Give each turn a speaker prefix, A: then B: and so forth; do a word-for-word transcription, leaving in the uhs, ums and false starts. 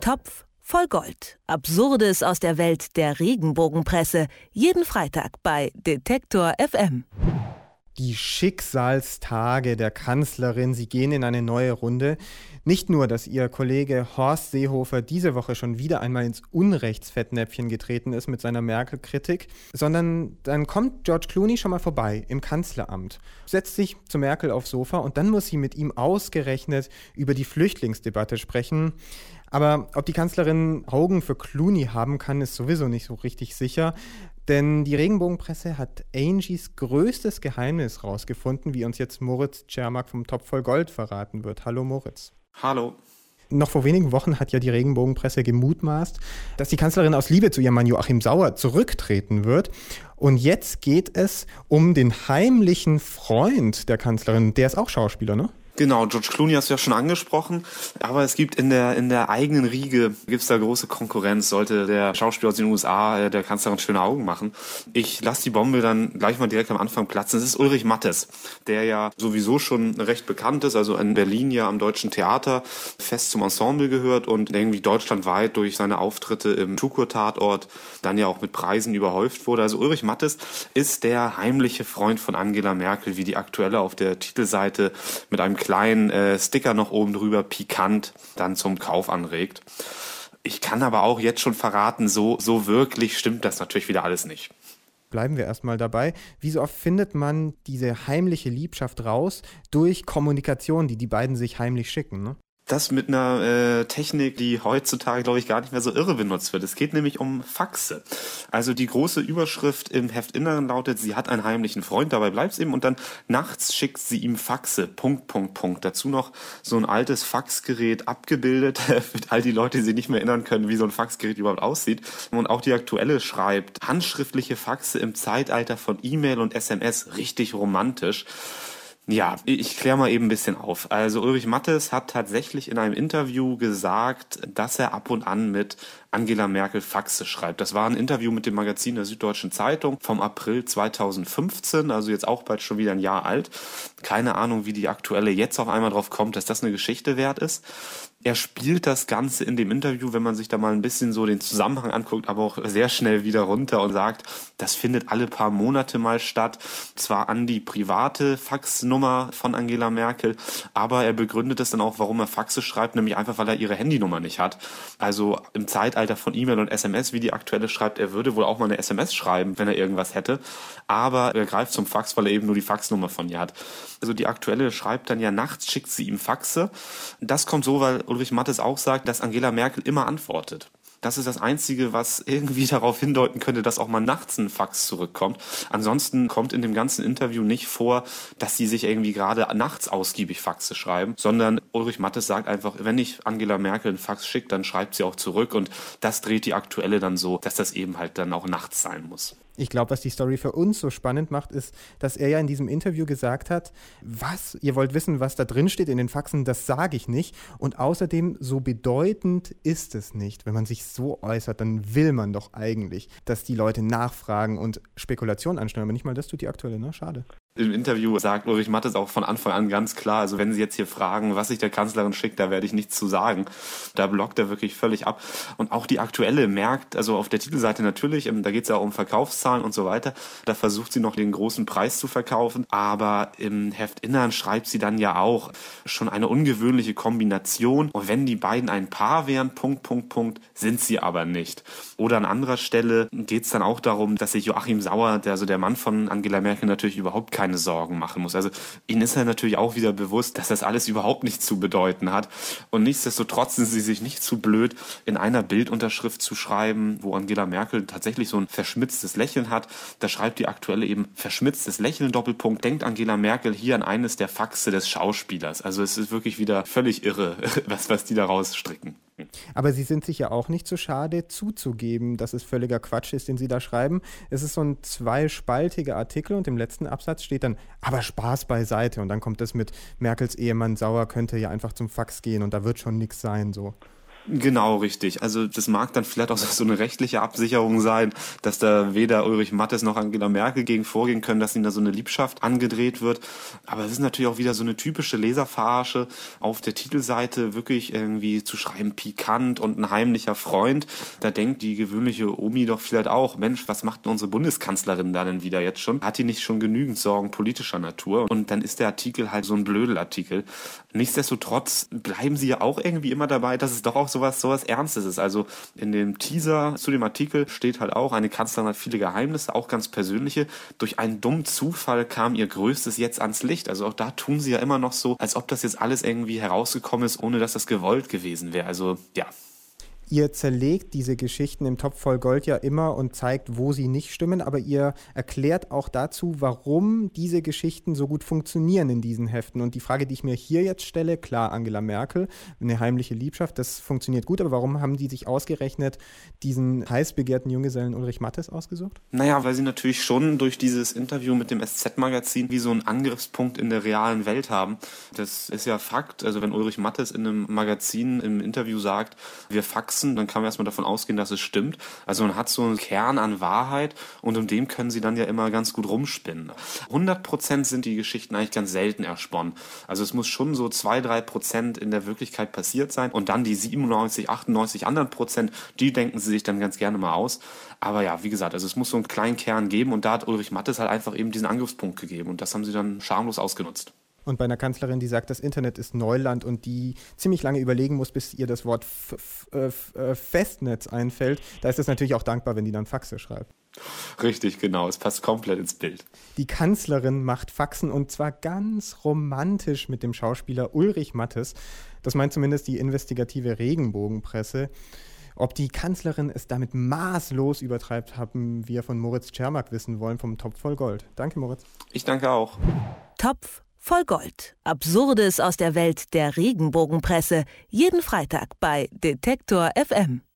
A: Topf voll Gold. Absurdes aus der Welt der Regenbogenpresse. Jeden Freitag bei Detektor F M.
B: Die Schicksalstage der Kanzlerin, sie gehen in eine neue Runde. Nicht nur, dass ihr Kollege Horst Seehofer diese Woche schon wieder einmal ins Unrechtsfettnäpfchen getreten ist mit seiner Merkel-Kritik, sondern dann kommt George Clooney schon mal vorbei im Kanzleramt, setzt sich zu Merkel aufs Sofa und dann muss sie mit ihm ausgerechnet über die Flüchtlingsdebatte sprechen. Aber ob die Kanzlerin Augen für Clooney haben kann, ist sowieso nicht so richtig sicher. Denn die Regenbogenpresse hat Angies größtes Geheimnis rausgefunden, wie uns jetzt Moritz Czermak vom Topf voll Gold verraten wird. Hallo Moritz.
C: Hallo.
B: Noch vor wenigen Wochen hat ja die Regenbogenpresse gemutmaßt, dass die Kanzlerin aus Liebe zu ihrem Mann Joachim Sauer zurücktreten wird. Und jetzt geht es um den heimlichen Freund der Kanzlerin. Der ist auch Schauspieler, ne?
C: Genau, George Clooney hast du ja schon angesprochen, aber es gibt in der in der eigenen Riege gibt's da große Konkurrenz, sollte der Schauspieler aus den U S A der Kanzlerin schöne Augen machen. Ich lasse die Bombe dann gleich mal direkt am Anfang platzen. Es ist Ulrich Mattes, der ja sowieso schon recht bekannt ist, also in Berlin ja am Deutschen Theater fest zum Ensemble gehört und irgendwie deutschlandweit durch seine Auftritte im Tukur-Tatort dann ja auch mit Preisen überhäuft wurde. Also Ulrich Mattes ist der heimliche Freund von Angela Merkel, wie die Aktuelle auf der Titelseite mit einem kleinen äh, Sticker noch oben drüber, pikant, dann zum Kauf anregt. Ich kann aber auch jetzt schon verraten, so, so wirklich stimmt das natürlich wieder alles nicht.
B: Bleiben wir erstmal dabei. Wie so oft findet man diese heimliche Liebschaft raus durch Kommunikation, die die beiden sich heimlich schicken, ne?
C: Das mit einer äh, Technik, die heutzutage, glaube ich, gar nicht mehr so irre benutzt wird. Es geht nämlich um Faxe. Also die große Überschrift im Heftinneren lautet, sie hat einen heimlichen Freund, dabei bleibt's eben. Und dann nachts schickt sie ihm Faxe, Punkt, Punkt, Punkt. Dazu noch so ein altes Faxgerät abgebildet, für all die Leute, die sich nicht mehr erinnern können, wie so ein Faxgerät überhaupt aussieht. Und auch die Aktuelle schreibt, handschriftliche Faxe im Zeitalter von E-Mail und S M S, richtig romantisch. Ja, ich kläre mal eben ein bisschen auf. Also Ulrich Mattes hat tatsächlich in einem Interview gesagt, dass er ab und an mit Angela Merkel Faxe schreibt. Das war ein Interview mit dem Magazin der Süddeutschen Zeitung vom April zweitausendfünfzehn, also jetzt auch bald schon wieder ein Jahr alt. Keine Ahnung, wie die Aktuelle jetzt auf einmal drauf kommt, dass das eine Geschichte wert ist. Er spielt das Ganze in dem Interview, wenn man sich da mal ein bisschen so den Zusammenhang anguckt, aber auch sehr schnell wieder runter und sagt, das findet alle paar Monate mal statt. Zwar an die private Faxnummer von Angela Merkel, aber er begründet es dann auch, warum er Faxe schreibt, nämlich einfach, weil er ihre Handynummer nicht hat. Also im Zeitalter von E-Mail und S M S, wie die Aktuelle schreibt, er würde wohl auch mal eine S M S schreiben, wenn er irgendwas hätte. Aber er greift zum Fax, weil er eben nur die Faxnummer von ihr hat. Also die Aktuelle schreibt dann ja, nachts schickt sie ihm Faxe. Das kommt so, weil Ulrich Mattes auch sagt, dass Angela Merkel immer antwortet. Das ist das Einzige, was irgendwie darauf hindeuten könnte, dass auch mal nachts ein Fax zurückkommt. Ansonsten kommt in dem ganzen Interview nicht vor, dass sie sich irgendwie gerade nachts ausgiebig Faxe schreiben, sondern Ulrich Mattes sagt einfach, wenn ich Angela Merkel ein Fax schicke, dann schreibt sie auch zurück und das dreht die Aktuelle dann so, dass das eben halt dann auch nachts sein muss.
B: Ich glaube, was die Story für uns so spannend macht, ist, dass er ja in diesem Interview gesagt hat, was, ihr wollt wissen, was da drin steht in den Faxen, das sage ich nicht. Und außerdem, so bedeutend ist es nicht. Wenn man sich so äußert, dann will man doch eigentlich, dass die Leute nachfragen und Spekulationen anstellen. Aber nicht mal das tut die Aktuelle, ne? Schade.
C: Im Interview sagt Ulrich Mattes auch von Anfang an ganz klar, also wenn Sie jetzt hier fragen, was sich der Kanzlerin schickt, da werde ich nichts zu sagen. Da blockt er wirklich völlig ab. Und auch die Aktuelle merkt, also auf der Titelseite natürlich, da geht es ja auch um Verkaufszahlen und so weiter, da versucht sie noch den großen Preis zu verkaufen, aber im Heftinnern schreibt sie dann ja auch schon eine ungewöhnliche Kombination. Und wenn die beiden ein Paar wären, Punkt, Punkt, Punkt, sind sie aber nicht. Oder an anderer Stelle geht es dann auch darum, dass sich Joachim Sauer, der, also der Mann von Angela Merkel, natürlich überhaupt keine Sorgen machen muss. Also ihnen ist ja natürlich auch wieder bewusst, dass das alles überhaupt nichts zu bedeuten hat. Und nichtsdestotrotz sind sie sich nicht zu blöd, in einer Bildunterschrift zu schreiben, wo Angela Merkel tatsächlich so ein verschmitztes Lächeln hat. Da schreibt die Aktuelle eben verschmitztes Lächeln, Doppelpunkt, denkt Angela Merkel hier an eines der Faxe des Schauspielers. Also es ist wirklich wieder völlig irre, was, was die daraus stricken.
B: Aber Sie sind sich ja auch nicht so schade zuzugeben, dass es völliger Quatsch ist, den Sie da schreiben. Es ist so ein zweispaltiger Artikel und im letzten Absatz steht dann, aber Spaß beiseite. Und dann kommt das mit Merkels Ehemann Sauer könnte ja einfach zum Fax gehen und da wird schon nichts sein, so.
C: Genau, richtig. Also das mag dann vielleicht auch so eine rechtliche Absicherung sein, dass da weder Ulrich Mattes noch Angela Merkel gegen vorgehen können, dass ihnen da so eine Liebschaft angedreht wird. Aber es ist natürlich auch wieder so eine typische Leserverarsche, auf der Titelseite wirklich irgendwie zu schreiben, pikant und ein heimlicher Freund. Da denkt die gewöhnliche Omi doch vielleicht auch, Mensch, was macht denn unsere Bundeskanzlerin da denn wieder jetzt schon? Hat die nicht schon genügend Sorgen politischer Natur? Und dann ist der Artikel halt so ein Blödelartikel. Nichtsdestotrotz bleiben sie ja auch irgendwie immer dabei, dass es doch auch sowas, sowas Ernstes ist. Also in dem Teaser zu dem Artikel steht halt auch, eine Kanzlerin hat viele Geheimnisse, auch ganz persönliche. Durch einen dummen Zufall kam ihr Größtes jetzt ans Licht. Also auch da tun sie ja immer noch so, als ob das jetzt alles irgendwie herausgekommen ist, ohne dass das gewollt gewesen wäre. Also ja.
B: Ihr zerlegt diese Geschichten im Topf voll Gold ja immer und zeigt, wo sie nicht stimmen, aber ihr erklärt auch dazu, warum diese Geschichten so gut funktionieren in diesen Heften. Und die Frage, die ich mir hier jetzt stelle, klar, Angela Merkel, eine heimliche Liebschaft, das funktioniert gut, aber warum haben die sich ausgerechnet diesen heiß begehrten Junggesellen Ulrich Mattes ausgesucht?
C: Naja, weil sie natürlich schon durch dieses Interview mit dem S Z-Magazin wie so einen Angriffspunkt in der realen Welt haben. Das ist ja Fakt. Also wenn Ulrich Mattes in einem Magazin im Interview sagt, wir faxen, dann kann man erstmal davon ausgehen, dass es stimmt. Also man hat so einen Kern an Wahrheit und um dem können sie dann ja immer ganz gut rumspinnen. hundert Prozent sind die Geschichten eigentlich ganz selten ersponnen. Also es muss schon so zwei, drei Prozent in der Wirklichkeit passiert sein und dann die siebenundneunzig, achtundneunzig anderen Prozent, die denken sie sich dann ganz gerne mal aus. Aber ja, wie gesagt, also es muss so einen kleinen Kern geben und da hat Ulrich Mattes halt einfach eben diesen Angriffspunkt gegeben und das haben sie dann schamlos ausgenutzt.
B: Und bei einer Kanzlerin, die sagt, das Internet ist Neuland und die ziemlich lange überlegen muss, bis ihr das Wort F- F- F- Festnetz einfällt, da ist es natürlich auch dankbar, wenn die dann Faxe schreibt.
C: Richtig, genau. Es passt komplett ins Bild.
B: Die Kanzlerin macht Faxen und zwar ganz romantisch mit dem Schauspieler Ulrich Mattes. Das meint zumindest die investigative Regenbogenpresse. Ob die Kanzlerin es damit maßlos übertreibt, haben wir von Moritz Czermak wissen wollen vom Topf voll Gold. Danke, Moritz.
C: Ich danke auch.
A: Topf voll Gold. Absurdes aus der Welt der Regenbogenpresse. Jeden Freitag bei Detektor F M.